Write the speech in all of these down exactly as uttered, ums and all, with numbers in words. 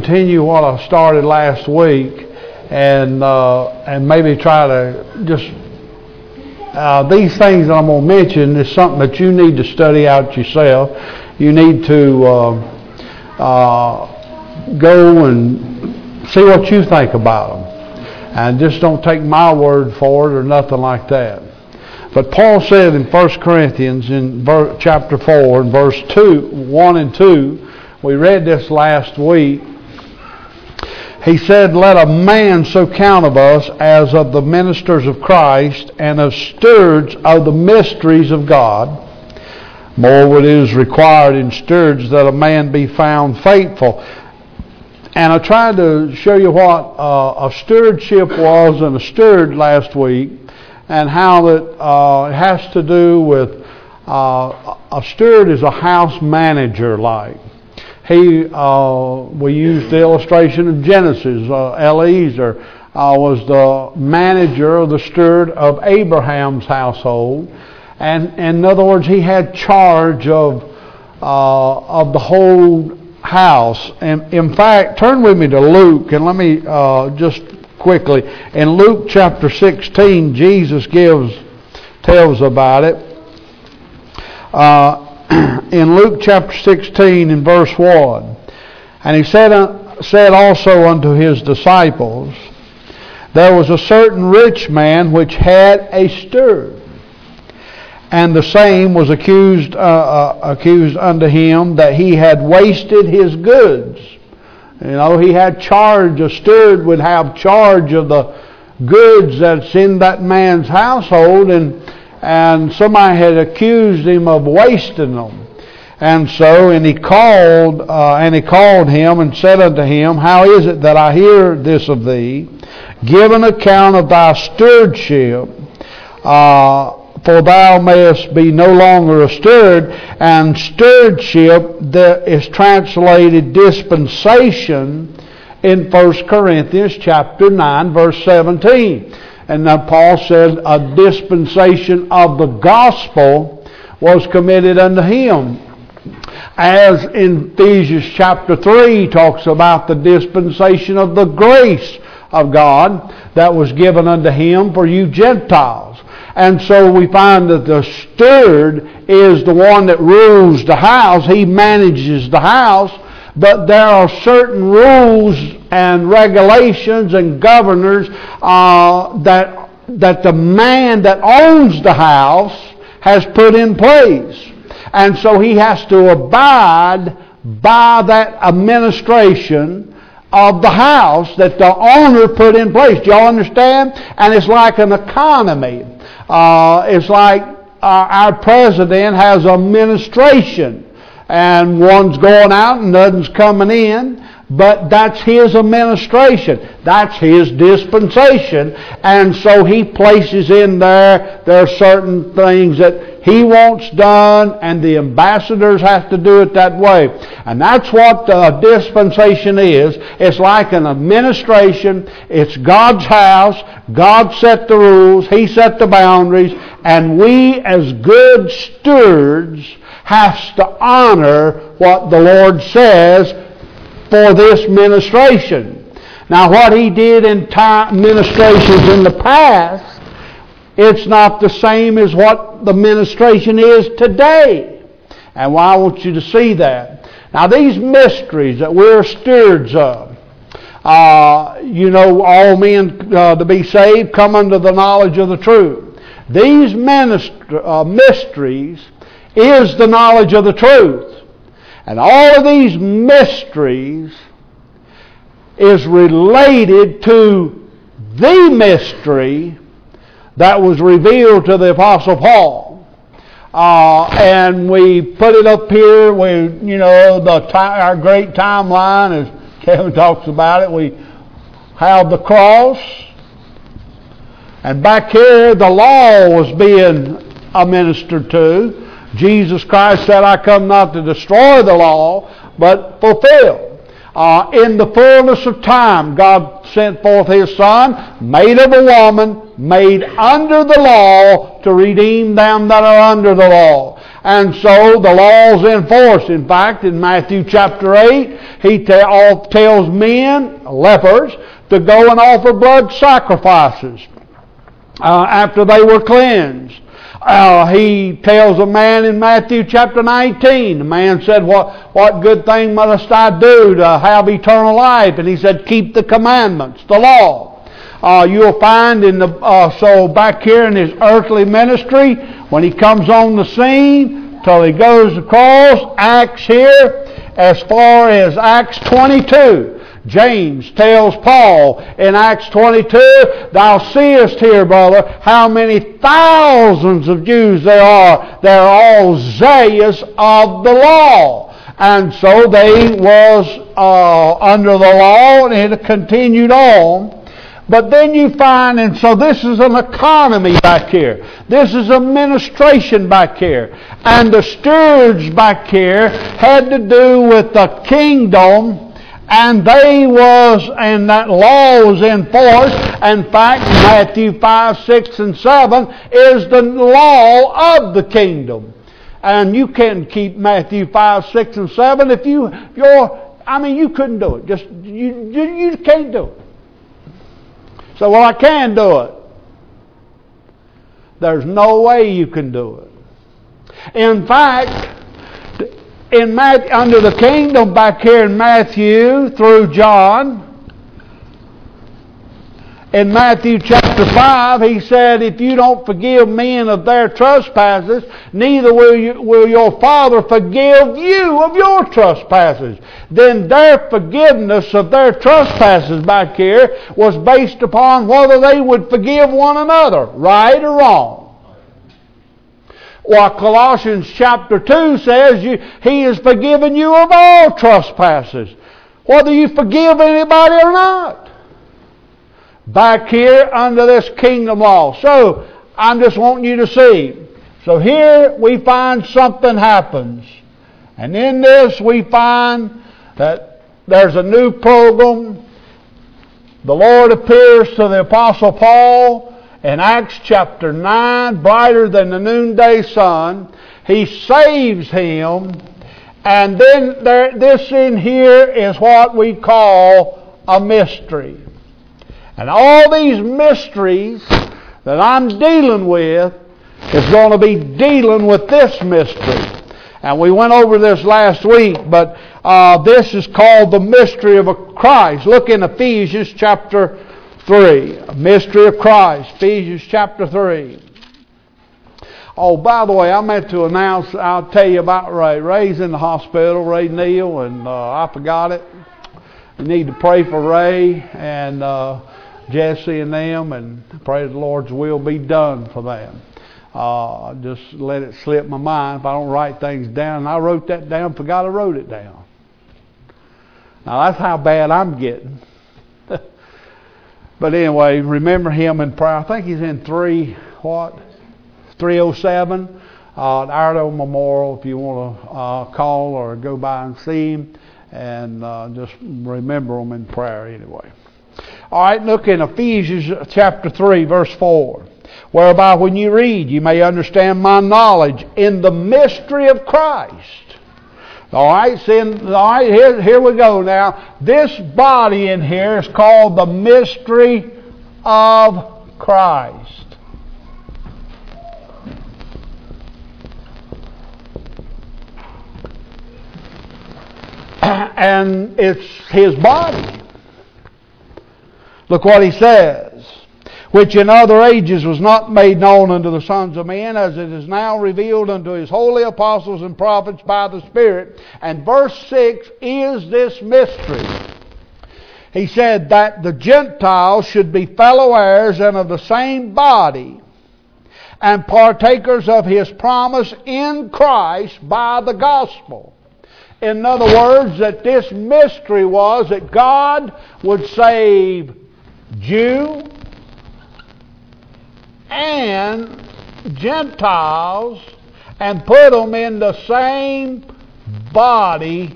continue what I started last week, and uh, and maybe try to just uh, these things that I'm going to mention is something that you need to study out yourself. You need to uh, uh, go and see what you think about them, and just don't take my word for it or nothing like that. But Paul said in First Corinthians in chapter four and verse two, one and two, we read this last week. He said, "Let a man so count of us as of the ministers of Christ and of stewards of the mysteries of God. More it is required in stewards that a man be found faithful." And I tried to show you what uh, a stewardship was and a steward last week, and how that uh, it has to do with uh, a steward is a house manager like. He, uh, we used the illustration of Genesis. Uh, Eliezer uh, was the manager of the steward of Abraham's household. And, and in other words, he had charge of, uh, of the whole house. And in fact, turn with me to Luke, and let me uh, just quickly. In Luke chapter sixteen, Jesus gives, tells about it. Uh, in Luke chapter sixteen, in verse one, "And he said, uh, said also unto his disciples, There was a certain rich man which had a steward, and the same was accused, uh, uh, accused unto him that he had wasted his goods." You know, he had charge, a steward would have charge of the goods that's in that man's household, and and somebody had accused him of wasting them. And so, and he called, uh, and he called him and said unto him, "How is it that I hear this of thee? Give an account of thy stewardship, uh, for thou mayest be no longer a steward." And stewardship that is translated dispensation in First Corinthians chapter nine, verse seventeen. And now Paul said a dispensation of the gospel was committed unto him. As in Ephesians chapter three talks about the dispensation of the grace of God that was given unto him for you Gentiles. And so we find that the steward is the one that rules the house. He manages the house. But there are certain rules and regulations and governors uh, that, that the man that owns the house has put in place. And so he has to abide by that administration of the house that the owner put in place. Do y'all understand? And it's like an economy. Uh, it's like uh, our president has administration, and one's going out and nothing's coming in, but that's his administration. That's his dispensation. And so he places in there, there are certain things that he wants done, and the ambassadors have to do it that way. And that's what the dispensation is. It's like an administration. It's God's house. God set the rules. He set the boundaries. And we as good stewards have to honor what the Lord says for this ministration. Now, what he did in time, ministrations in the past, it's not the same as what the ministration is today. And well, I want you to see that. Now, these mysteries that we're stewards of, uh, you know, all men uh, to be saved come unto the knowledge of the truth. These minister, uh, mysteries is the knowledge of the truth. And all of these mysteries is related to the mystery that was revealed to the Apostle Paul. Uh, and we put it up here. We, you know, the time, our great timeline, as Kevin talks about it, we have the cross. And back here, the law was being administered to. Jesus Christ said, "I come not to destroy the law, but fulfill." Uh, in the fullness of time, God sent forth His Son, made of a woman, made under the law, to redeem them that are under the law. And so the law's enforced. In fact, in Matthew chapter eight, he te- tells men, lepers, to go and offer blood sacrifices uh, after they were cleansed. Uh, he tells a man in Matthew chapter nineteen, the man said, what, what good thing must I do to have eternal life? And he said, keep the commandments, the law. Uh, you'll find in the, uh, so back here in his earthly ministry, when he comes on the scene, till he goes across, Acts here, as far as Acts twenty-two. James tells Paul in Acts twenty-two, thou seest here, brother, how many thousands of Jews there are. They're all zealous of the law. And so they was uh, under the law, and it continued on. But then you find, and so this is an economy back here. This is administration back here. And the stewards back here had to do with the kingdom. And they was, and that law was enforced. In fact, Matthew five, six, and seven is the law of the kingdom. And you can't keep Matthew five, six, and seven if you, you're, I mean, you couldn't do it. Just, you, you, you can't do it. So, well, I can do it. There's no way you can do it. In fact, in Matthew, under the kingdom back here in Matthew through John, in Matthew chapter five, he said, if you don't forgive men of their trespasses, neither will, you, will your Father forgive you of your trespasses. Then their forgiveness of their trespasses back here was based upon whether they would forgive one another, right or wrong. Well, Colossians chapter two says you, He has forgiven you of all trespasses, whether you forgive anybody or not. Back here under this kingdom law. So, I'm just wanting you to see. So here we find something happens. And in this we find that there's a new program. The Lord appears to the Apostle Paul in Acts chapter nine, brighter than the noonday sun. He saves him. And then there, this in here is what we call a mystery. And all these mysteries that I'm dealing with is going to be dealing with this mystery. And we went over this last week, but uh, this is called the mystery of Christ. Look in Ephesians chapter three. Mystery of Christ. Ephesians chapter three. Oh, by the way, I meant to announce, I'll tell you about Ray. Ray's in the hospital, Ray Neal, and uh, I forgot it. You need to pray for Ray and uh, Jesse and them, and pray the Lord's will be done for them. Uh, just let it slip my mind if I don't write things down. And I wrote that down, forgot I wrote it down. Now that's how bad I'm getting. But anyway, remember him in prayer. I think he's in three, what? three oh seven uh, at Iredell Memorial if you want to uh, call or go by and see him. And uh, just remember him in prayer anyway. All right, look in Ephesians chapter three, verse four. Whereby when you read, you may understand my knowledge in the mystery of Christ. All right, so in, all right here, here we go now. This body in here is called the mystery of Christ. And it's His body. Look what he says. Which in other ages was not made known unto the sons of men, as it is now revealed unto His holy apostles and prophets by the Spirit. And verse six is this mystery. He said that the Gentiles should be fellow heirs and of the same body, and partakers of His promise in Christ by the gospel. In other words, that this mystery was that God would save Jew and Gentiles and put them in the same body,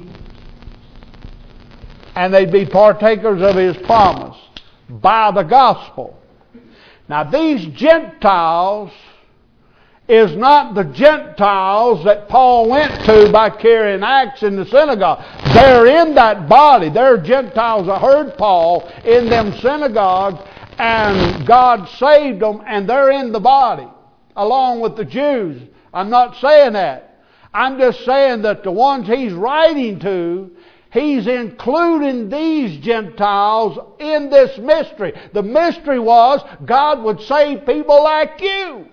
and they'd be partakers of His promise by the gospel. Now these Gentiles is not the Gentiles that Paul went to by carrying axe in the synagogue. They're in that body. They're Gentiles that heard Paul in them synagogues, and God saved them, and they're in the body along with the Jews. I'm not saying that. I'm just saying that the ones he's writing to, he's including these Gentiles in this mystery. The mystery was God would save people like you.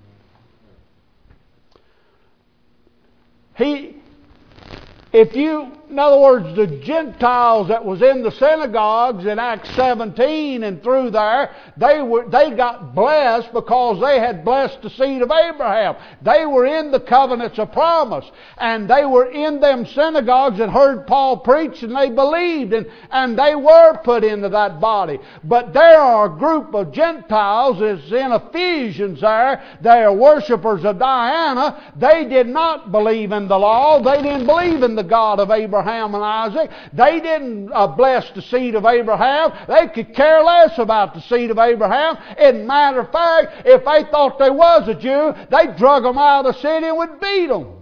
He, if you, in other words, the Gentiles that was in the synagogues in Acts seventeen and through there, they were they got blessed because they had blessed the seed of Abraham. They were in the covenants of promise, and they were in them synagogues and heard Paul preach, and they believed, and, and they were put into that body. But there are a group of Gentiles, as in Ephesians there, they are worshippers of Diana. They did not believe in the law. They didn't believe in the God of Abraham and Isaac. They didn't uh, bless the seed of Abraham. They could care less about the seed of Abraham. In matter of fact, if they thought they was a Jew, they'd drug them out of the city and would beat them.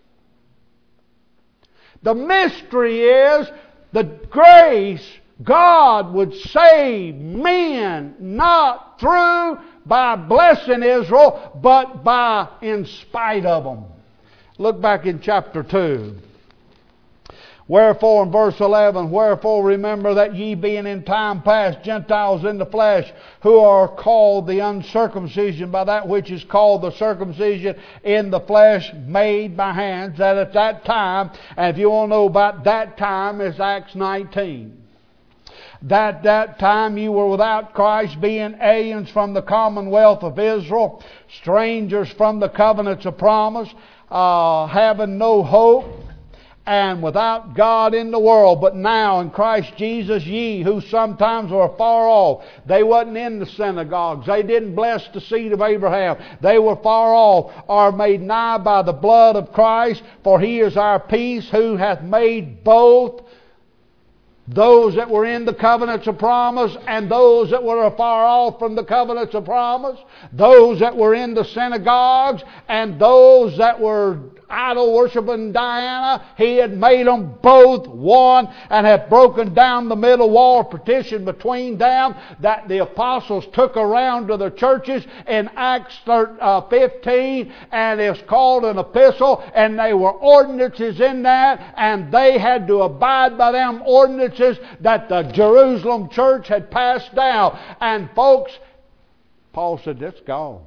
The mystery is the grace. God would save men not through by blessing Israel, but by in spite of them. Look back in chapter two. Wherefore, in verse eleven, wherefore remember that ye being in time past Gentiles in the flesh, who are called the uncircumcision by that which is called the circumcision in the flesh made by hands, that at that time, and if you want to know about that time, is Acts nineteen. That that time you were without Christ, being aliens from the commonwealth of Israel, strangers from the covenants of promise, uh, having no hope, and without God in the world. But now in Christ Jesus ye, who sometimes were far off. They wasn't in the synagogues. They didn't bless the seed of Abraham. They were far off, are made nigh by the blood of Christ. For He is our peace, who hath made both those that were in the covenants of promise and those that were afar off from the covenants of promise, those that were in the synagogues and those that were idol worshiping Diana. He had made them both one, and had broken down the middle wall of partition between them, that the apostles took around to the churches in Acts fifteen, and it's called an epistle, and they were ordinances in that, and they had to abide by them ordinances that the Jerusalem church had passed down. And folks, Paul said, that's gone.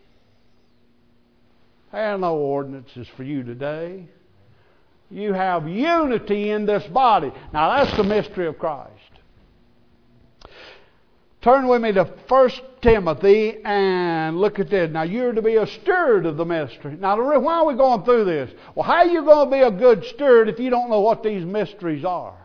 There are no ordinances for you today. You have unity in this body. Now that's the mystery of Christ. Turn with me to First Timothy and look at this. Now you're to be a steward of the mystery. Now why are we going through this? Well, how are you going to be a good steward if you don't know what these mysteries are?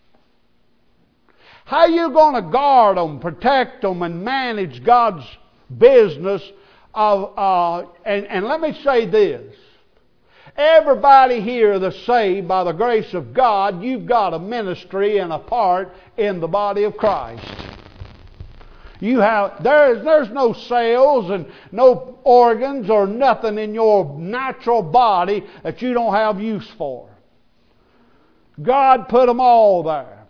How are you going to guard them, protect them, and manage God's business? Of, uh, and, and let me say this. Everybody here that's saved by the grace of God, you've got a ministry and a part in the body of Christ. You have there's there's no cells and no organs or nothing in your natural body that you don't have use for. God put them all there.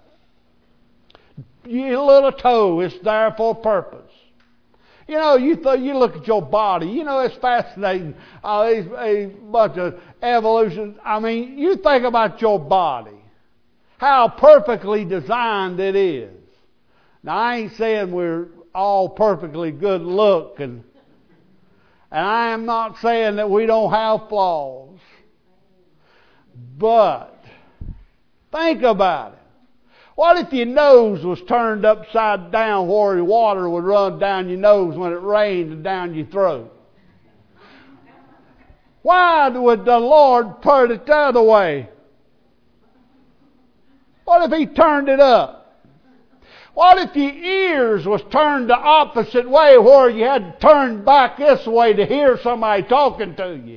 Your little toe is there for a purpose. You know, you th- you look at your body. You know, it's fascinating. Uh, these a bunch of evolution. I mean, you think about your body, how perfectly designed it is. Now, I ain't saying we're all perfectly good looking, and I am not saying that we don't have flaws. But think about it. What if your nose was turned upside down where your water would run down your nose when it rained and down your throat? Why would the Lord put it the other way? What if He turned it up? What if your ears was turned the opposite way where you had to turn back this way to hear somebody talking to you?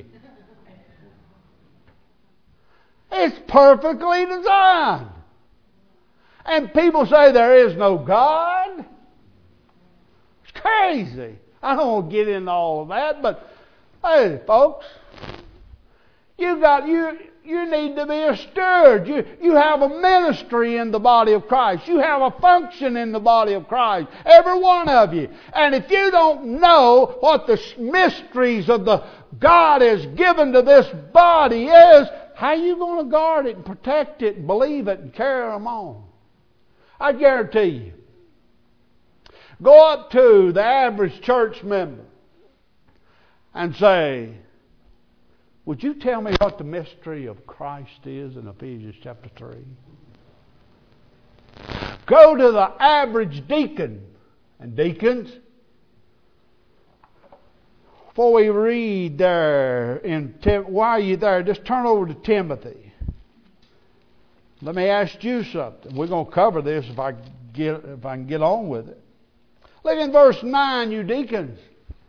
It's perfectly designed. And people say there is no God. It's crazy. I don't want to get into all of that, but Hey, folks, you got you. You need to be a steward. You, you have a ministry in the body of Christ. You have a function in the body of Christ. Every one of you. And if you don't know what the mysteries of the God has given to this body is, how are you going to guard it and protect it and believe it and carry them on? I guarantee you. Go up to the average church member and say, would you tell me what the mystery of Christ is in Ephesians chapter three? Go to the average deacon and deacons. Before we read there, in Tim, while are you there, just turn over to Timothy. Let me ask you something. We're going to cover this if I get if I can get on with it. Look in verse nine, you deacons.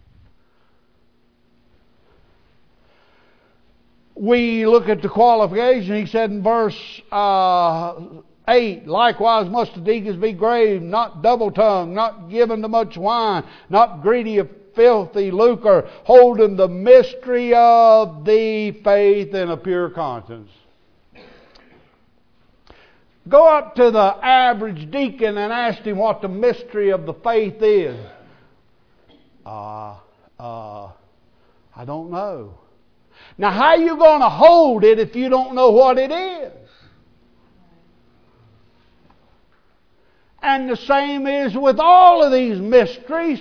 We look at the qualification. He said in verse uh, eight, likewise must the deacons be grave, not double-tongued, not given to much wine, not greedy of filthy lucre, holding the mystery of the faith in a pure conscience. Go up to the average deacon and ask him what the mystery of the faith is. Uh, uh, I don't know. Now, how are you going to hold it if you don't know what it is? And the same is with all of these mysteries.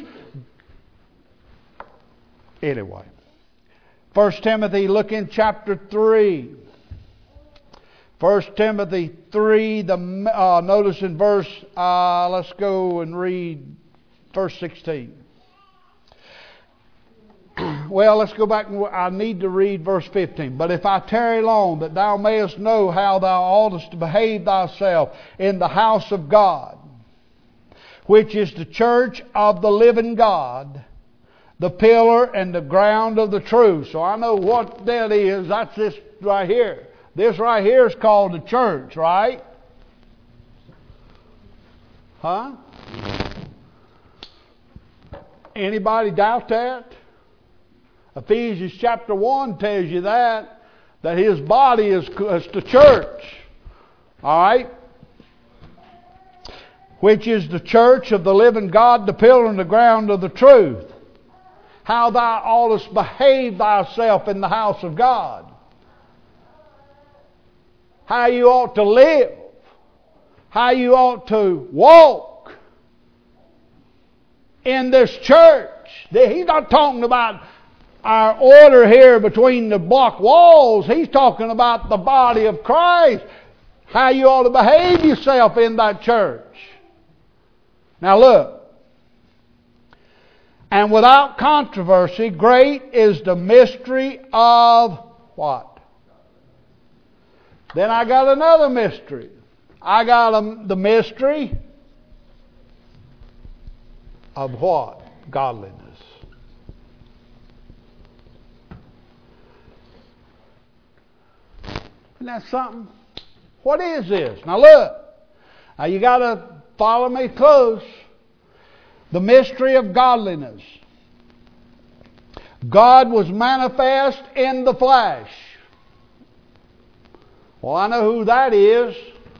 Anyway, First Timothy, look in chapter three. First Timothy three, the uh, notice in verse, uh, let's go and read verse sixteen. Well, let's go back. I need to read verse fifteen. But if I tarry long, that thou mayest know how thou oughtest to behave thyself in the house of God, which is the church of the living God, the pillar and the ground of the truth. So I know what that is. That's this right here. This right here is called the church, right? Huh? Anybody doubt that? Ephesians chapter one tells you that, that his body is, is the church. All right? Which is the church of the living God, the pillar and the ground of the truth. How thou oughtest behave thyself in the house of God. How you ought to live. How you ought to walk in this church. He's not talking about our order here between the block walls. He's talking about the body of Christ. How you ought to behave yourself in that church. Now look. And without controversy, great is the mystery of what? Then I got another mystery. I got a, the mystery of what? Godliness. Isn't that something? What is this? Now look. Now you got to follow me close. The mystery of godliness. God was manifest in the flesh. Well, I know who that is.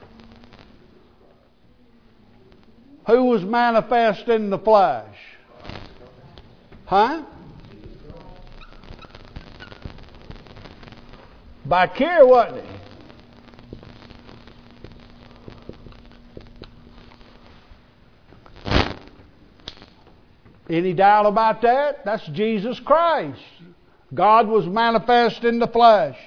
Who was manifest in the flesh? Huh? Back here, wasn't he? Any doubt about that? That's Jesus Christ. God was manifest in the flesh.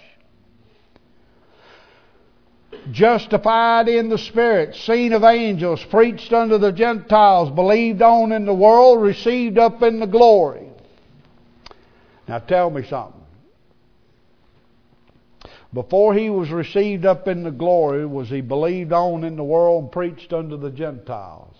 Justified in the Spirit, seen of angels, preached unto the Gentiles, believed on in the world, received up in the glory. Now tell me something. Before he was received up in the glory, was he believed on in the world and preached unto the Gentiles?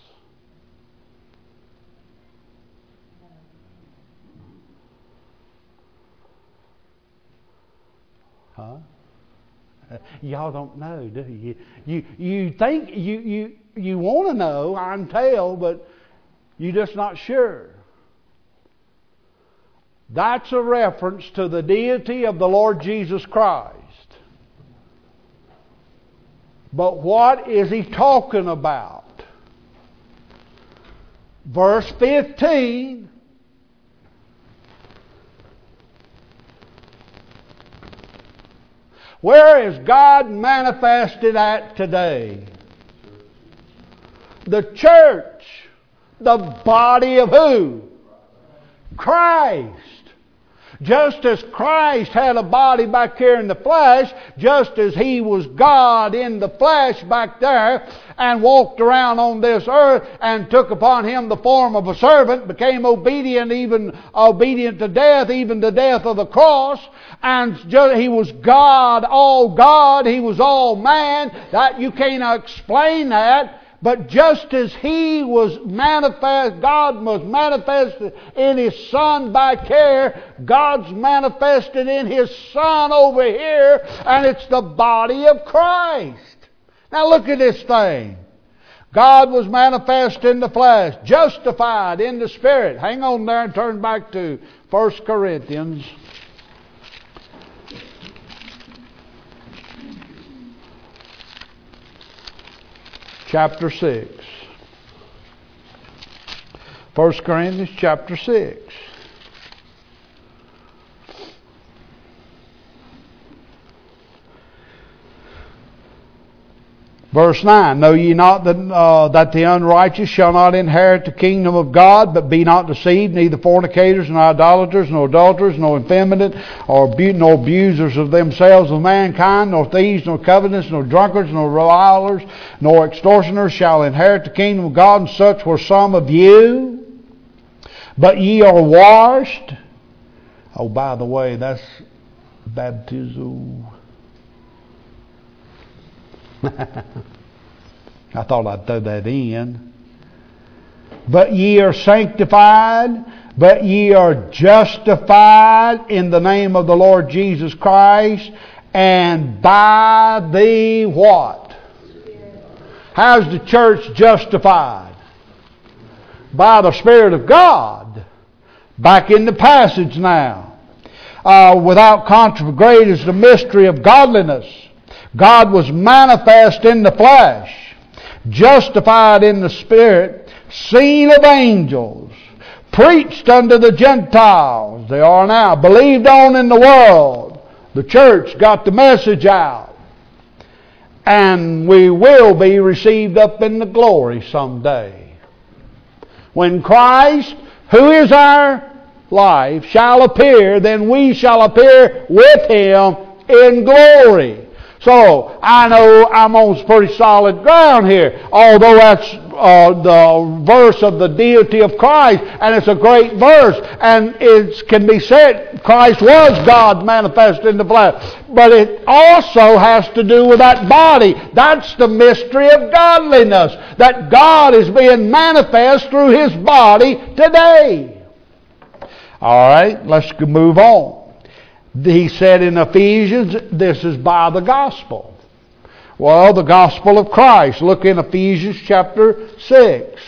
Huh? Y'all don't know, do you? You you think you you you want to know, I can tell, but you're just not sure. That's a reference to the deity of the Lord Jesus Christ. But what is he talking about? Verse fifteen. Where is God manifested at today? The church. The body of who? Christ. Just as Christ had a body back here in the flesh, just as He was God in the flesh back there and walked around on this earth and took upon Him the form of a servant, became obedient, even obedient to death, even the death of the cross, and just, He was God, all God, He was all man. That you can't explain that. But just as He was manifest, God was manifested in His Son back here, God's manifested in His Son over here, and it's the body of Christ. Now look at this thing. God was manifest in the flesh, justified in the Spirit. Hang on there and turn back to First Corinthians. Chapter six. First Corinthians chapter six. Verse nine, know ye not that, uh, that the unrighteous shall not inherit the kingdom of God, but be not deceived, neither fornicators, nor idolaters, nor adulterers, nor effeminate, or abu- nor abusers of themselves of mankind, nor thieves, nor covetous, nor drunkards, nor revilers, nor extortioners shall inherit the kingdom of God, and such were some of you. But ye are washed. Oh, by the way, that's baptism. I thought I'd throw that in. But ye are sanctified, but ye are justified in the name of the Lord Jesus Christ, and by the what? How's the church justified? By the Spirit of God. Back in the passage now. Uh, without controversy, great is the mystery of godliness. God was manifest in the flesh, justified in the Spirit, seen of angels, preached unto the Gentiles, they are now, believed on in the world. The church got the message out. And we will be received up in the glory someday. When Christ, who is our life, shall appear, then we shall appear with Him in glory. So, I know I'm on pretty solid ground here, although that's uh, the verse of the deity of Christ, and it's a great verse, and it can be said Christ was God manifest in the flesh. But it also has to do with that body. That's the mystery of godliness, that God is being manifest through His body today. All right, let's move on. He said in Ephesians, this is by the gospel. Well, the gospel of Christ. Look in Ephesians chapter six.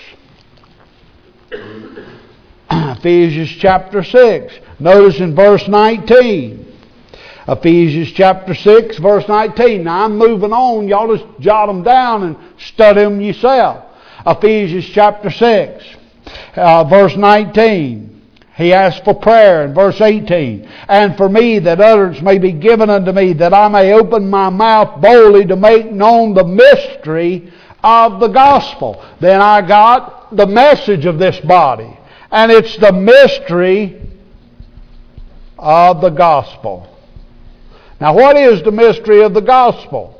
Ephesians chapter six. Notice in verse nineteen. Ephesians chapter six, verse nineteen. Now I'm moving on. Y'all just jot them down and study them yourself. Ephesians chapter six, uh, verse nineteen. He asked for prayer in verse eighteen. And for me that utterance may be given unto me, that I may open my mouth boldly to make known the mystery of the gospel. Then I got the message of this body. And it's the mystery of the gospel. Now what is the mystery of the gospel?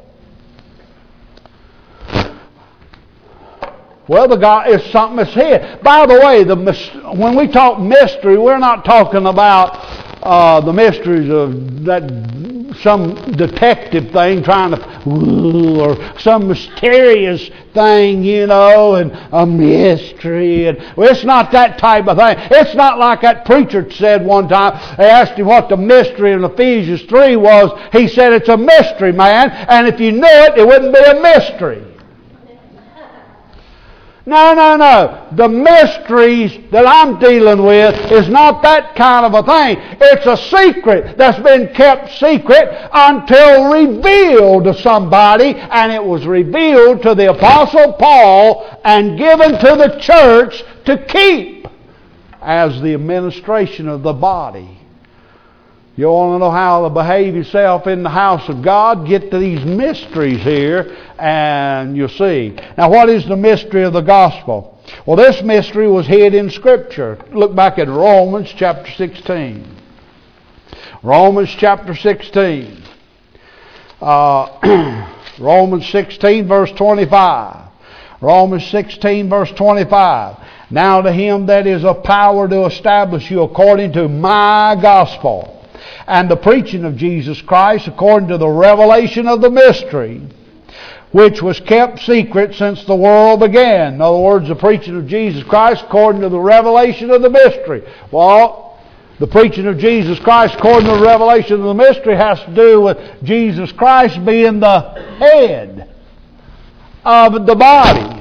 Well, the God is something that's here. By the way, the when we talk mystery, we're not talking about uh, the mysteries of that some detective thing trying to, or some mysterious thing, you know, and a mystery. And well, it's not that type of thing. It's not like that preacher said one time. They asked him what the mystery in Ephesians three was. He said it's a mystery, man. And if you knew it, it wouldn't be a mystery. No, no, no. The mysteries that I'm dealing with is not that kind of a thing. It's a secret that's been kept secret until revealed to somebody, and it was revealed to the Apostle Paul and given to the church to keep as the administration of the body. You want to know how to behave yourself in the house of God? Get to these mysteries here and you'll see. Now, what is the mystery of the gospel? Well, this mystery was hid in Scripture. Look back at Romans chapter sixteen. Romans chapter sixteen. Uh, Romans sixteen verse twenty-five. Romans sixteen verse twenty-five. Now to him that is of power to establish you according to my gospel, and the preaching of Jesus Christ according to the revelation of the mystery, which was kept secret since the world began. In other words, the preaching of Jesus Christ according to the revelation of the mystery. Well, the preaching of Jesus Christ according to the revelation of the mystery has to do with Jesus Christ being the head of the body.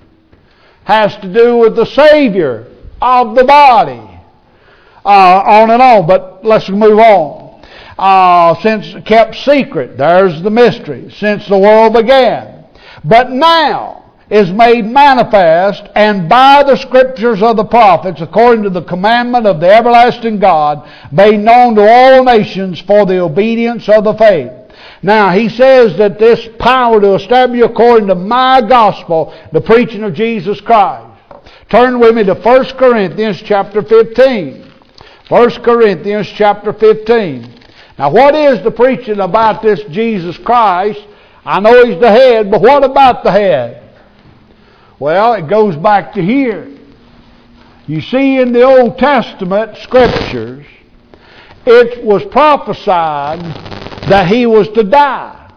Has to do with the Savior of the body. Uh, on and on, but let's move on. Uh, since kept secret, there's the mystery, since the world began. But now is made manifest, and by the Scriptures of the prophets, according to the commandment of the everlasting God, made known to all nations for the obedience of the faith. Now, he says that this power to establish according to my gospel, the preaching of Jesus Christ. Turn with me to First Corinthians chapter fifteen. First Corinthians chapter fifteen. Now, what is the preaching about this Jesus Christ? I know He's the head, but what about the head? Well, it goes back to here. You see, in the Old Testament Scriptures, it was prophesied that He was to die.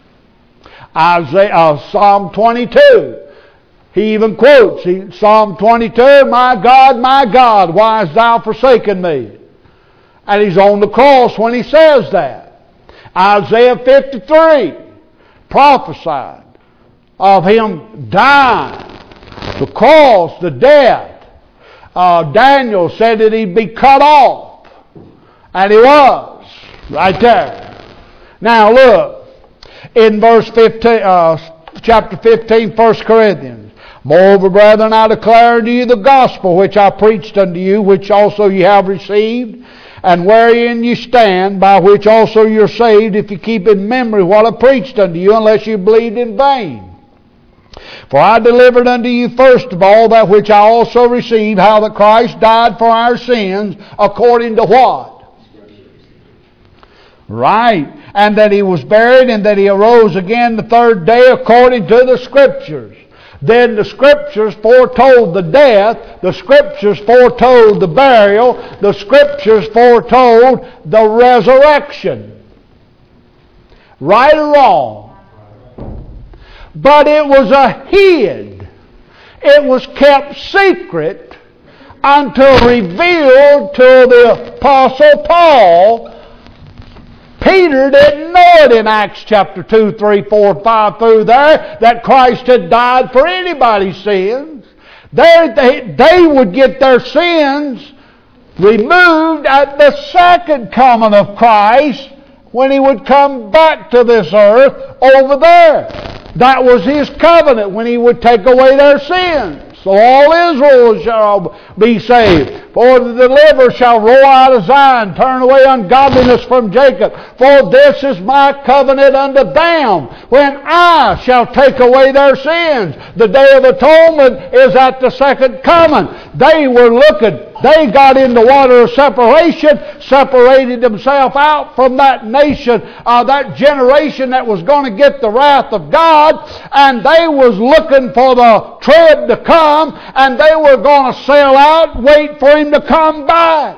Isaiah, uh, Psalm twenty-two. He even quotes he, Psalm twenty-two, my God, my God, why hast thou forsaken me? And he's on the cross when he says that. Isaiah fifty-three prophesied of Him dying, the cross, the death. Uh, Daniel said that He'd be cut off. And He was. Right there. Now look, in verse fifteen, uh, chapter fifteen, First Corinthians. Moreover, brethren, I declare unto you the gospel which I preached unto you, which also ye have received, and wherein ye stand, by which also you're saved, if you keep in memory what I preached unto you, unless you believed in vain. For I delivered unto you first of all that which I also received, how that Christ died for our sins, according to what? Right. And that He was buried, and that He arose again the third day, according to the Scriptures. Then the Scriptures foretold the death, the Scriptures foretold the burial, the Scriptures foretold the resurrection. Right or wrong? But it was a hid. It was kept secret until revealed to the Apostle Paul. Peter didn't know it in Acts chapter two, three, four, five through there that Christ had died for anybody's sins. They, they, they would get their sins removed at the second coming of Christ when He would come back to this earth over there. That was His covenant when He would take away their sins. So all Israel shall be saved. For the deliverer shall roll out of Zion, turn away ungodliness from Jacob. For this is my covenant unto them, when I shall take away their sins. The day of atonement is at the second coming. They were looking. They got in the water of separation, separated themselves out from that nation, uh, that generation that was going to get the wrath of God, and they was looking for the trib to come, and they were going to sail out, wait for Him to come back.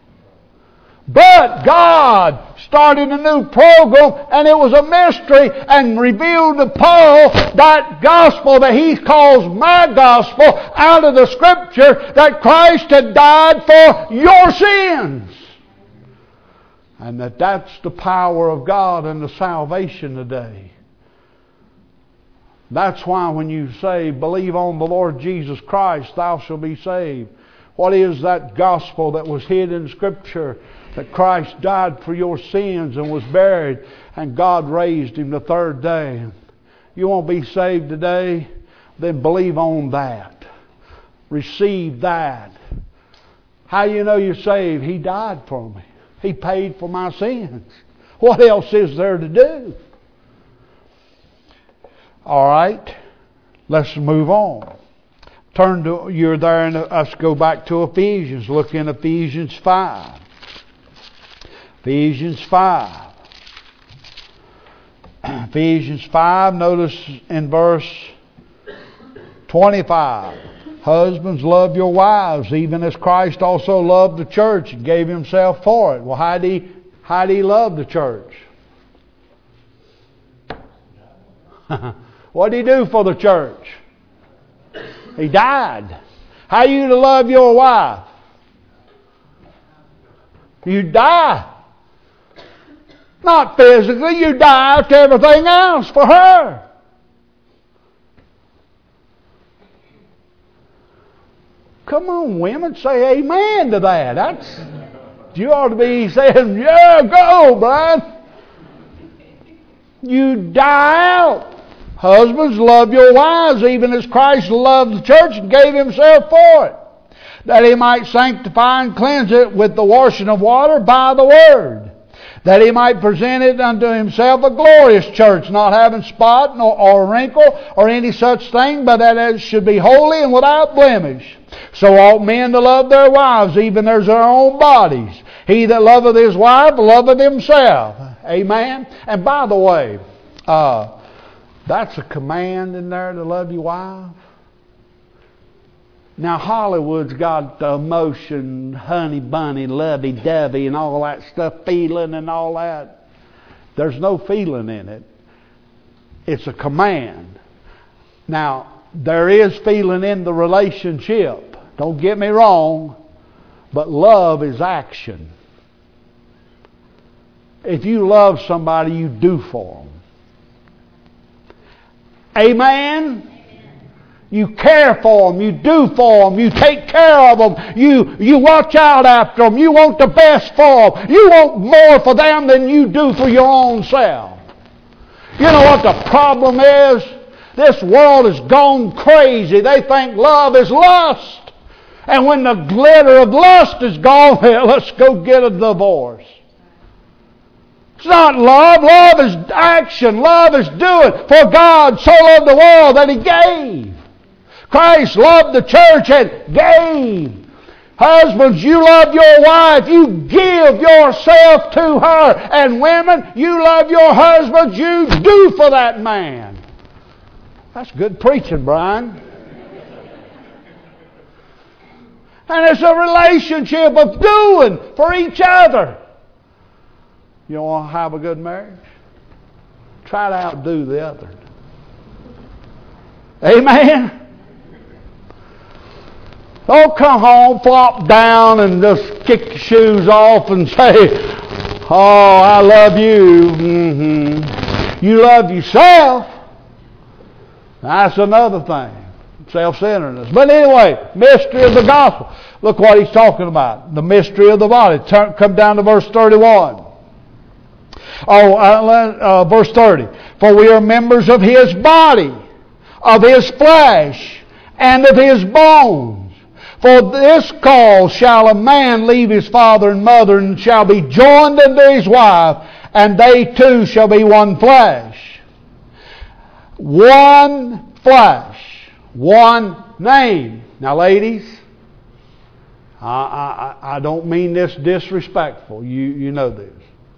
But God started a new program, and it was a mystery, and revealed to Paul that gospel that he calls my gospel out of the Scripture, that Christ had died for your sins. And that that's the power of God and the salvation today. That's why when you say, believe on the Lord Jesus Christ, thou shalt be saved. What is that gospel that was hid in Scripture? That Christ died for your sins and was buried, and God raised Him the third day. You want to be saved today? Then believe on that. Receive that. How you know you're saved? He died for me. He paid for my sins. What else is there to do? All right, let's move on. Turn to, you're there, and let's go back to Ephesians. Look in Ephesians five. Ephesians five. Ephesians five, notice in verse twenty-five. Husbands, love your wives, even as Christ also loved the church and gave Himself for it. Well, how did He, how did He love the church? What did He do for the church? He died. How are you to love your wife? You die. Not physically, you die to everything else for her. Come on, women, say amen to that. That's, you ought to be saying, yeah, go, Brian. You die out. Husbands, love your wives, even as Christ loved the church and gave Himself for it, that He might sanctify and cleanse it with the washing of water by the Word, that He might present it unto Himself a glorious church, not having spot nor, or wrinkle or any such thing, but that it should be holy and without blemish. So ought men to love their wives, even as their own bodies. He that loveth his wife loveth himself. Amen. And by the way, uh, that's a command in there to love your wife. Now Hollywood's got the emotion, honey bunny, lovey dovey, and all that stuff, feeling and all that. There's no feeling in it. It's a command. Now, there is feeling in the relationship. Don't get me wrong, but love is action. If you love somebody, you do for them. Amen? You care for them. You do for them. You take care of them. You, you watch out after them. You want the best for them. You want more for them than you do for your own self. You know what the problem is? This world has gone crazy. They think love is lust. And when the glitter of lust is gone, well, let's go get a divorce. It's not love. Love is action. Love is doing. For God so loved the world that He gave. Christ loved the church and gave. Husbands, you love your wife. You give yourself to her. And women, you love your husbands. You do for that man. That's good preaching, Brian. And it's a relationship of doing for each other. You want to have a good marriage? Try to outdo the other. Amen? Don't come home, flop down, and just kick your shoes off and say, oh, I love you. Mm-hmm. You love yourself. That's another thing. Self-centeredness. But anyway, mystery of the gospel. Look what he's talking about. The mystery of the body. Turn, come down to verse thirty-one. Oh, uh, uh, verse thirty. For we are members of His body, of His flesh, and of His bones. For this cause shall a man leave his father and mother, and shall be joined unto his wife, and they two shall be one flesh. One flesh. One name. Now, ladies, I, I, I don't mean this disrespectful. You, you know this.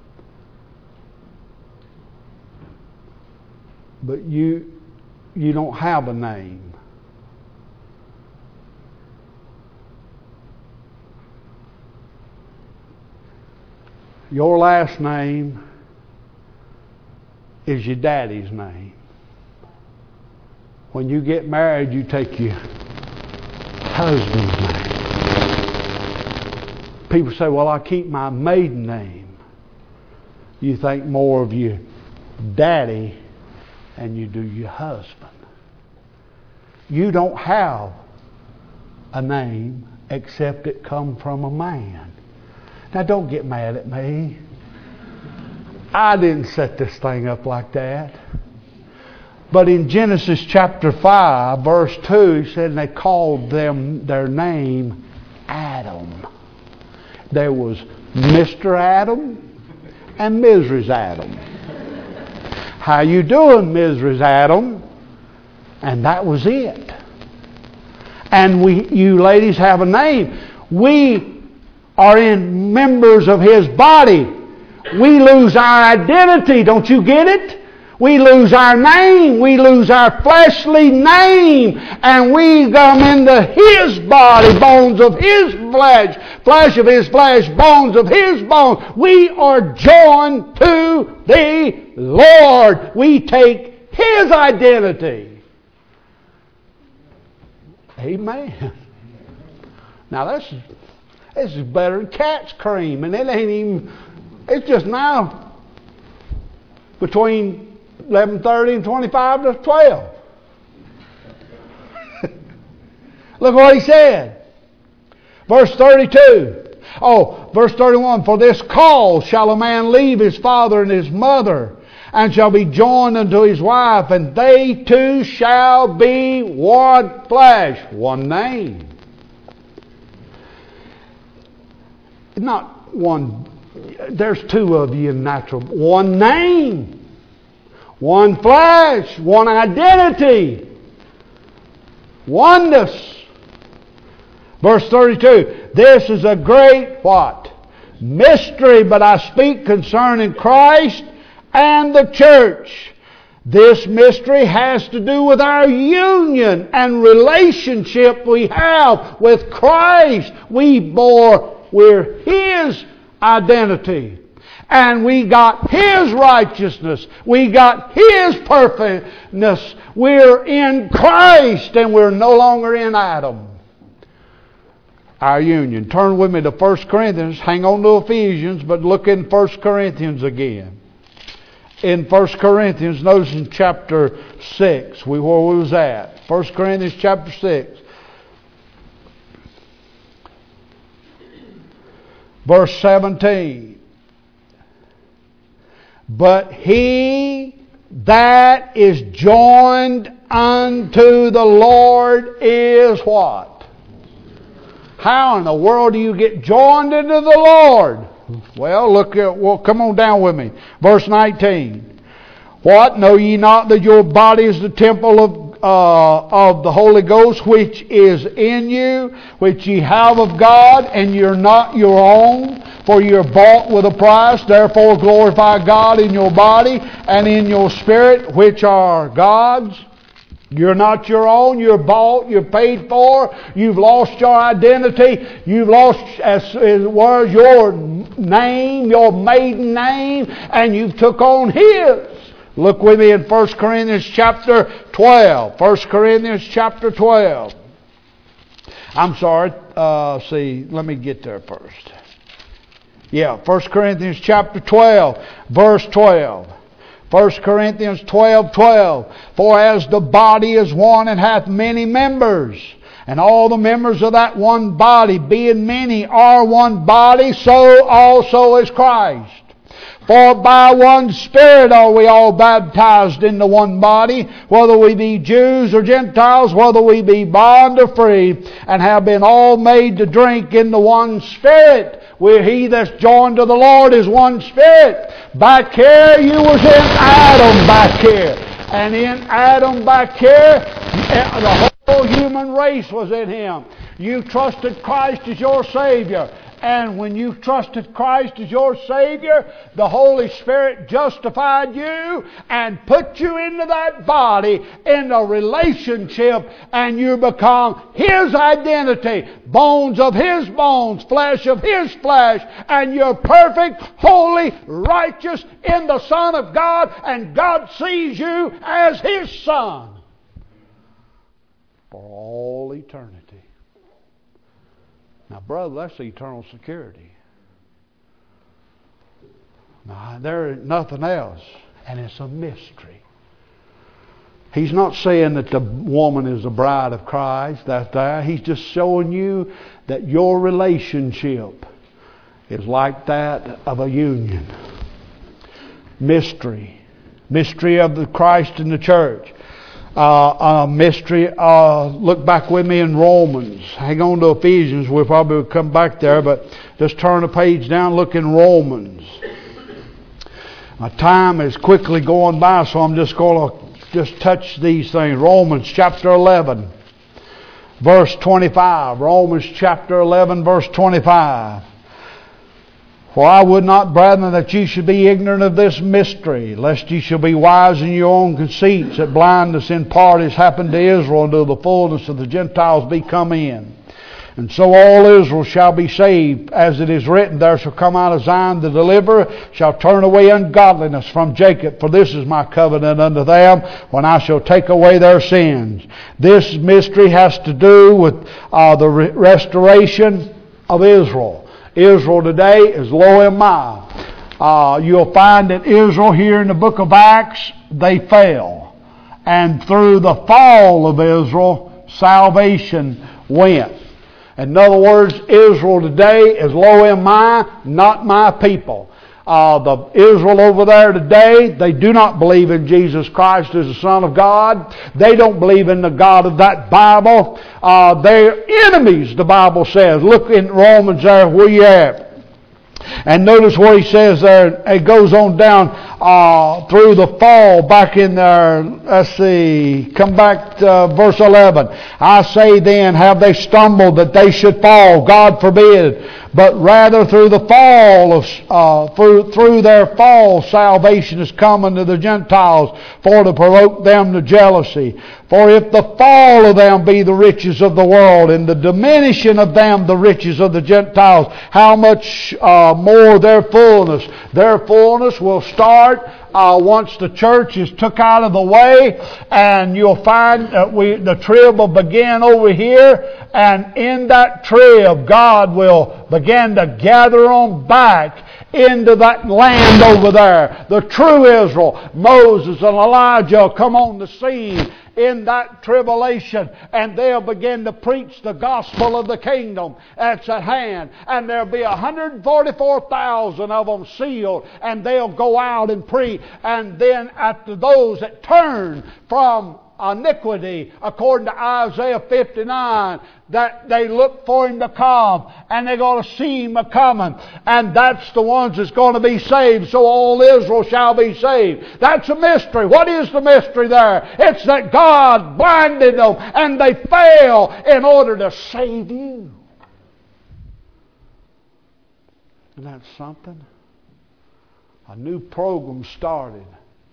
But you, you don't have a name. Your last name is your daddy's name. When you get married, you take your husband's name. People say, well, I keep my maiden name. You think more of your daddy and you do your husband. You don't have a name except it come from a man. Now don't get mad at me. I didn't set this thing up like that. But in Genesis chapter five, verse two, he said, and they called them their name Adam. There was Mister Adam and Missus Adam. How you doing, Missus Adam? And that was it. And we, you ladies have a name. We are in members of His body. We lose our identity. Don't you get it? We lose our name. We lose our fleshly name. And we come into His body, bones of His flesh, flesh of His flesh, bones of His bones. We are joined to the Lord. We take His identity. Amen. Now this is, this is better than cat's cream. And it ain't even, it's just now between eleven thirty and twenty-five to twelve. Look what he said. Verse thirty-two. Oh, verse thirty-one. For this cause shall a man leave his father and his mother, and shall be joined unto his wife, and they two shall be one flesh, one name. Not one, there's two of you in natural. One name. One flesh, one identity, oneness. Verse thirty-two, this is a great what? Mystery, but I speak concerning Christ and the church. This mystery has to do with our union and relationship we have with Christ. We bore, we're His identity. And we got His righteousness. We got His perfectness. We're in Christ and we're no longer in Adam. Our union. Turn with me to First Corinthians. Hang on to Ephesians, but look in First Corinthians again. In First Corinthians, notice in chapter six, we, where we was at. First Corinthians chapter six. Verse seventeen. But he that is joined unto the Lord is what? How in the world do you get joined into the Lord? Well, look at, well, come on down with me. Verse nineteen. What? Know ye not that your body is the temple of uh, of the Holy Ghost, which is in you, which ye have of God, and you're not your own? For you're bought with a price. Therefore glorify God in your body and in your spirit, which are God's. You're not your own. You're bought. You're paid for. You've lost your identity. You've lost, as it was, your name, your maiden name, and you've took on His. Look with me in First Corinthians chapter twelve. First Corinthians chapter twelve. I'm sorry. Uh, see, let me get there first. Yeah, First Corinthians chapter twelve, verse twelve. First Corinthians twelve, twelve. For as the body is one and hath many members, and all the members of that one body, being many, are one body, so also is Christ. For by one Spirit are we all baptized into one body, whether we be Jews or Gentiles, whether we be bond or free, and have been all made to drink in the one Spirit. Where he that's joined to the Lord is one Spirit. Back here, you was in Adam back here. And in Adam back here, the whole human race was in him. You trusted Christ as your Savior. And when you trusted Christ as your Savior, the Holy Spirit justified you and put you into that body in a relationship, and you become His identity, bones of His bones, flesh of His flesh, and you're perfect, holy, righteous in the Son of God, and God sees you as His Son for all eternity. Now, brother, that's eternal security. Now, there is nothing else, and it's a mystery. He's not saying that the woman is the bride of Christ. That's there. He's just showing you that your relationship is like that of a union. Mystery. Mystery of the Christ in the church. Uh, uh, mystery. Uh, look back with me in Romans. Hang on to Ephesians. We'll probably come back there, but just turn the page down. Look in Romans. My time is quickly going by, so I'm just going to just touch these things. Romans chapter eleven, verse twenty-five. Romans chapter eleven, verse twenty-five. For I would not, brethren, that ye should be ignorant of this mystery, lest ye shall be wise in your own conceits, that blindness in part has happened to Israel, until the fullness of the Gentiles be come in. And so all Israel shall be saved, as it is written, there shall come out of Zion the deliverer, shall turn away ungodliness from Jacob, for this is my covenant unto them, when I shall take away their sins. This mystery has to do with uh, the re- restoration of Israel. Israel today is lo ammi. Uh, you'll find that Israel here in the book of Acts, they fell. And through the fall of Israel, salvation went. In other words, Israel today is lo ammi, not my people. Uh, the Israel over there today, they do not believe in Jesus Christ as the Son of God. They don't believe in the God of that Bible. Uh, they're enemies, the Bible says. Look in Romans there where you at. And notice what he says there. It goes on down uh, through the fall back in there. Let's see. Come back to uh, verse eleven. I say then, have they stumbled that they should fall? God forbid. But rather through the fall of uh, through, through their fall, salvation is come unto the Gentiles, for to provoke them to jealousy. For if the fall of them be the riches of the world, and the diminishing of them the riches of the Gentiles, how much uh, more their fullness? Their fullness will start Uh, once the church is took out of the way, and you'll find that we the trib will begin over here, and in that trib God will begin to gather them back into that land over there. The true Israel, Moses and Elijah will come on the scene in that tribulation, and they'll begin to preach the gospel of the kingdom that's at hand. And there'll be one hundred forty-four thousand of them sealed, and they'll go out and preach. And then after those that turn from iniquity, according to Isaiah fifty-nine, that they look for Him to come, and they're going to see Him a-coming, and that's the ones that's going to be saved. So all Israel shall be saved. That's a mystery. What is the mystery there? It's that God blinded them, and they fell in order to save you. Isn't that something? A new program started.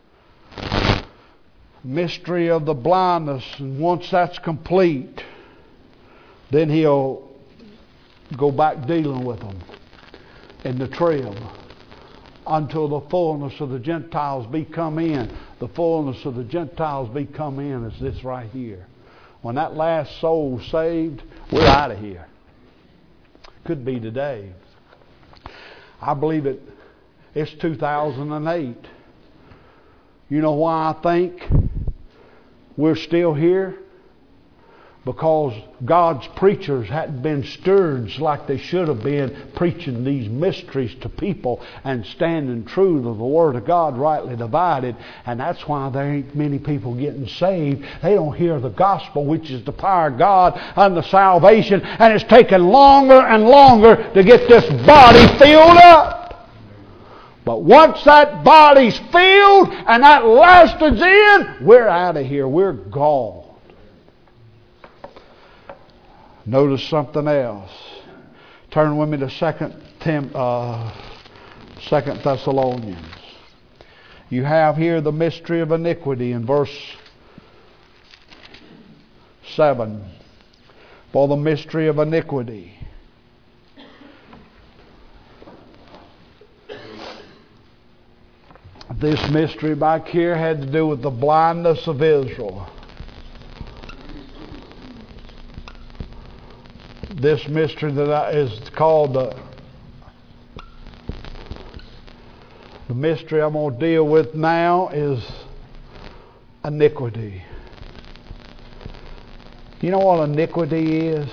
Mystery of the blindness, and once that's complete, then He'll go back dealing with them in the trib until the fullness of the Gentiles be come in. The fullness of the Gentiles be come in is this right here. When that last soul's saved, we're out of here. Could be today. I believe it. It's two thousand eight. You know why I think we're still here? Because God's preachers hadn't been stewards like they should have been, preaching these mysteries to people and standing true to the Word of God rightly divided. And that's why there ain't many people getting saved. They don't hear the gospel, which is the power of God unto salvation. And it's taken longer and longer to get this body filled up. But once that body's filled and that last is in, we're out of here. We're gone. Notice something else. Turn with me to Second Tim, uh, Second Thessalonians. You have here the mystery of iniquity in verse seven. For the mystery of iniquity. This mystery back here had to do with the blindness of Israel. This mystery that is called the, the mystery I'm going to deal with now is iniquity. You know what iniquity is?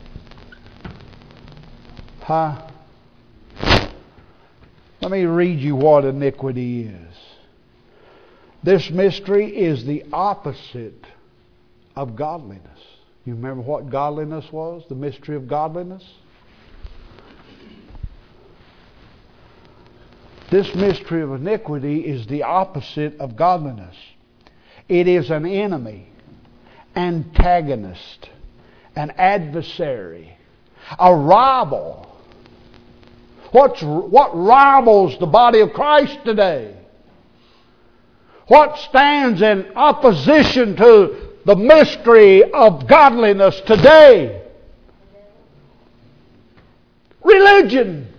Huh? Let me read you what iniquity is. This mystery is the opposite of godliness. You remember what godliness was? The mystery of godliness? This mystery of iniquity is the opposite of godliness. It is an enemy, antagonist, an adversary, a rival. What's, what rivals the body of Christ today? What stands in opposition to the mystery of godliness today? Religion.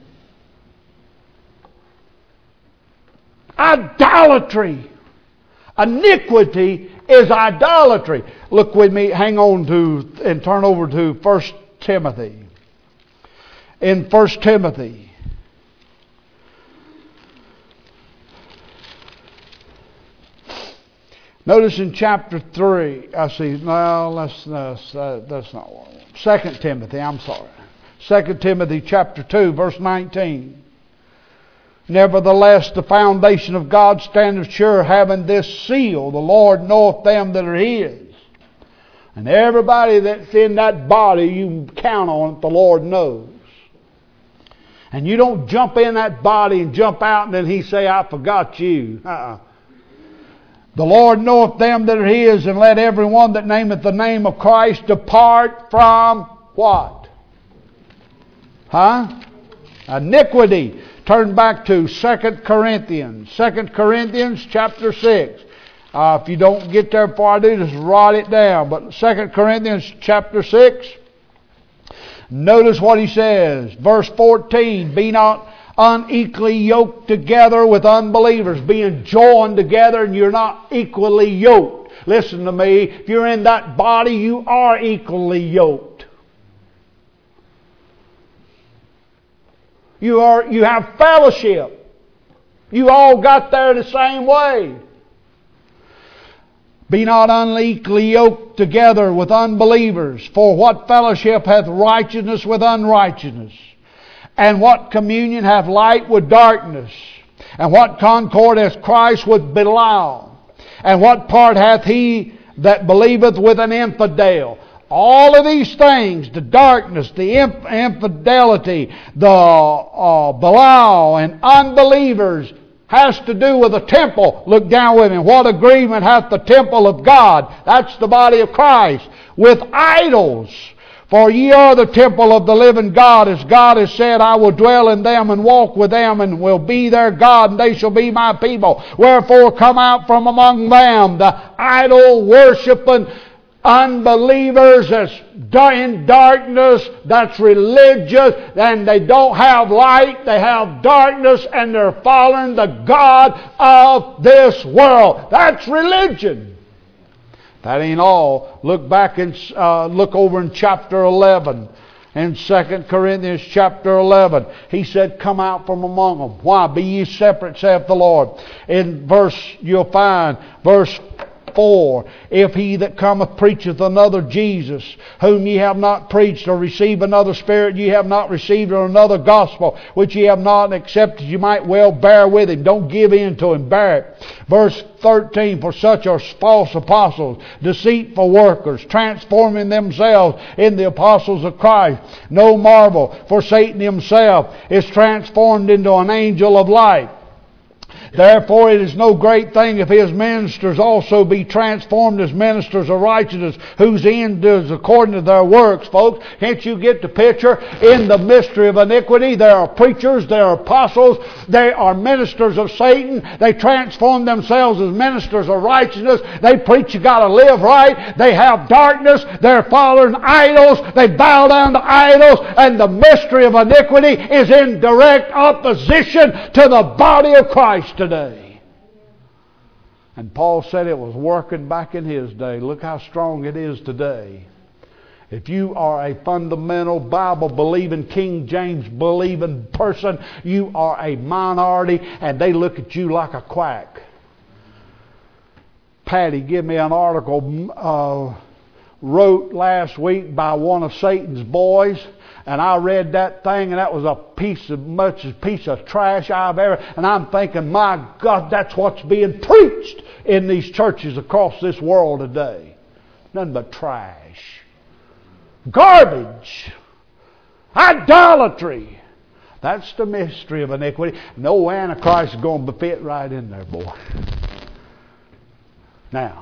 Idolatry. Iniquity is idolatry. Look with me, hang on to, and turn over to First Timothy. In First Timothy. Notice in chapter three, I see, no, that's, that's, uh, that's not what I want. Second Timothy, I'm sorry. Second Timothy chapter two, verse nineteen. Nevertheless, the foundation of God standeth sure, having this seal, the Lord knoweth them that are His. And everybody that's in that body, you can count on it, the Lord knows. And you don't jump in that body and jump out and then He say, I forgot you. Uh-uh. The Lord knoweth them that are His, and let every one that nameth the name of Christ depart from what? Huh? Iniquity. Turn back to Second Corinthians. Second Corinthians chapter six. Uh, if you don't get there before I do, just write it down. But Second Corinthians chapter six. Notice what he says. Verse fourteen. Be not unequally yoked together with unbelievers. Being joined together and you're not equally yoked. Listen to me. If you're in that body, you are equally yoked. You are. You have fellowship. You all got there the same way. Be not unequally yoked together with unbelievers. For what fellowship hath righteousness with unrighteousness? And what communion hath light with darkness? And what concord has Christ with Belial? And what part hath he that believeth with an infidel? All of these things, the darkness, the infidelity, the uh, Belial and unbelievers, has to do with the temple. Look down with me. What agreement hath the temple of God? That's the body of Christ. With idols. For ye are the temple of the living God, as God has said, I will dwell in them and walk with them and will be their God, and they shall be my people. Wherefore come out from among them, the idol worshiping unbelievers that's in darkness, that's religious, and they don't have light, they have darkness, and they're following the god of this world. That's religion. That ain't all. Look back and uh, look over in chapter eleven. In Second Corinthians chapter eleven, he said, come out from among them. Why? Be ye separate, saith the Lord. In verse, you'll find, verse four, if he that cometh preacheth another Jesus, whom ye have not preached, or receive another spirit ye have not received, or another gospel which ye have not accepted, you might well bear with him. Don't give in to him. Bear it. Verse thirteen, for such are false apostles, deceitful workers, transforming themselves in the apostles of Christ. No marvel, for Satan himself is transformed into an angel of light. Therefore it is no great thing if his ministers also be transformed as ministers of righteousness, whose end is according to their works. Folks, can't you get the picture? In the mystery of iniquity, there are preachers, there are apostles, they are ministers of Satan. They transform themselves as ministers of righteousness. They preach you got to live right. They have darkness. They're following idols. They bow down to idols. And the mystery of iniquity is in direct opposition to the body of Christ today. And Paul said it was working back in his day. Look how strong it is today. If you are a fundamental Bible-believing, King James-believing person, you are a minority, and they look at you like a quack. Patty, give me an article. Uh, wrote last week by one of Satan's boys. And I read that thing, and that was a piece of much a piece of trash I've ever. And I'm thinking, my God, that's what's being preached in these churches across this world today. Nothing but trash, garbage, idolatry. That's the mystery of iniquity. No Antichrist is going to fit right in there, boy. Now.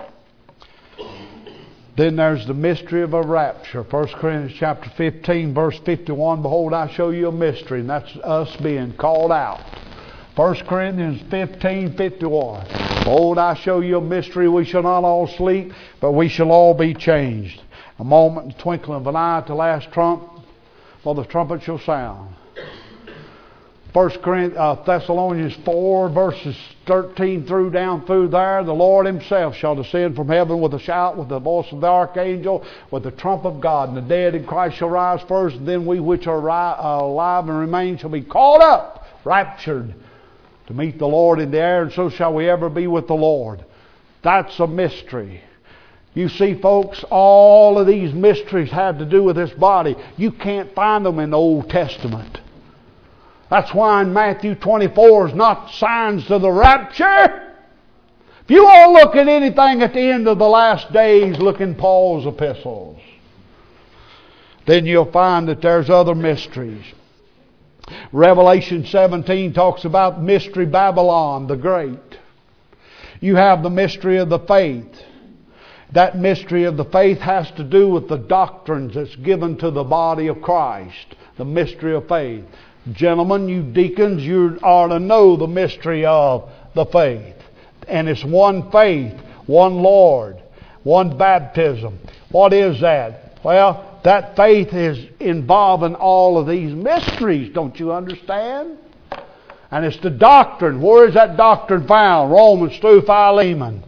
Then there's the mystery of a rapture. First Corinthians chapter fifteen, verse fifty-one. Behold, I show you a mystery, and that's us being called out. First Corinthians fifteen, fifty-one. Behold, I show you a mystery. We shall not all sleep, but we shall all be changed. A moment, the twinkling of an eye, at the last trump, for the trumpet shall sound. First Corinthians, uh, Thessalonians four, verses thirteen through down through there. The Lord Himself shall descend from heaven with a shout, with the voice of the archangel, with the trump of God. And the dead in Christ shall rise first, and then we which are alive and remain shall be called up, raptured, to meet the Lord in the air, and so shall we ever be with the Lord. That's a mystery. You see, folks, all of these mysteries have to do with this body. You can't find them in the Old Testament. That's why in Matthew twenty-four is not signs to the rapture. If you want to look at anything at the end of the last days, look in Paul's epistles. Then you'll find that there's other mysteries. Revelation seventeen talks about mystery Babylon the Great. You have the mystery of the faith. That mystery of the faith has to do with the doctrines that's given to the body of Christ. The mystery of faith. Gentlemen, you deacons, you are to know the mystery of the faith. And it's one faith, one Lord, one baptism. What is that? Well, that faith is involving all of these mysteries, don't you understand? And it's the doctrine. Where is that doctrine found? Romans through Philemon.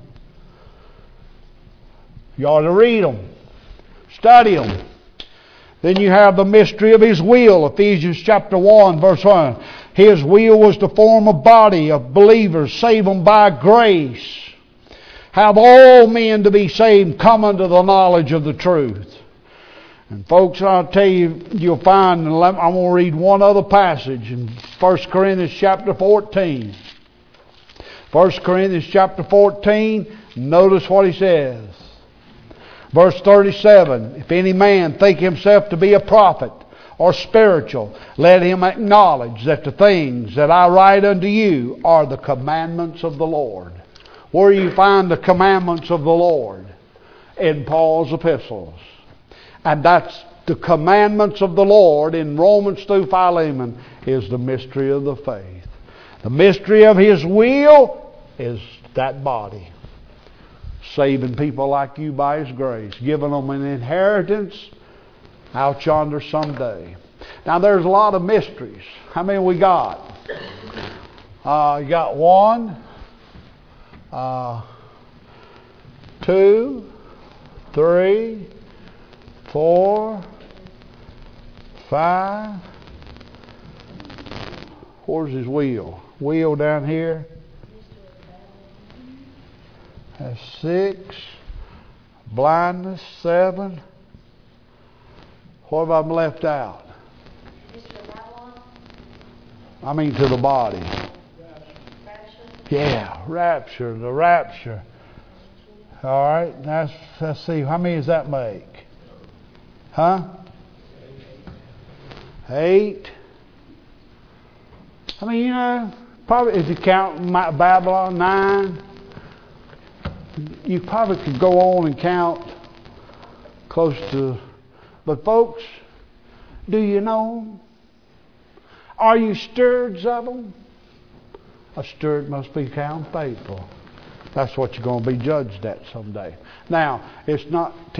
You ought to read them. Study them. Then you have the mystery of His will, Ephesians chapter one, verse one. His will was to form a body of believers, save them by grace. Have all men to be saved, come unto the knowledge of the truth. And folks, I'll tell you, you'll find, I'm going to read one other passage in First Corinthians chapter fourteen. First Corinthians chapter fourteen, notice what he says. Verse thirty-seven, if any man think himself to be a prophet or spiritual, let him acknowledge that the things that I write unto you are the commandments of the Lord. Where you find the commandments of the Lord? In Paul's epistles. And that's the commandments of the Lord in Romans through Philemon is the mystery of the faith. The mystery of His will is that body. Saving people like you by His grace. Giving them an inheritance out yonder someday. Now there's a lot of mysteries. How many we got? Uh, you got one, uh, two, three, four, five. Where's His wheel? Wheel down here. That's six. Blindness, seven. What have I left out? I mean to the body. Yeah, rapture, the rapture. All right, that's, let's see, how many does that make? Huh? Eight. I mean, you know, probably if you count Babylon, nine. You probably could go on and count close to... But folks, do you know? Are you stewards of them? A steward must be found faithful. That's what you're going to be judged at someday. Now, it's not...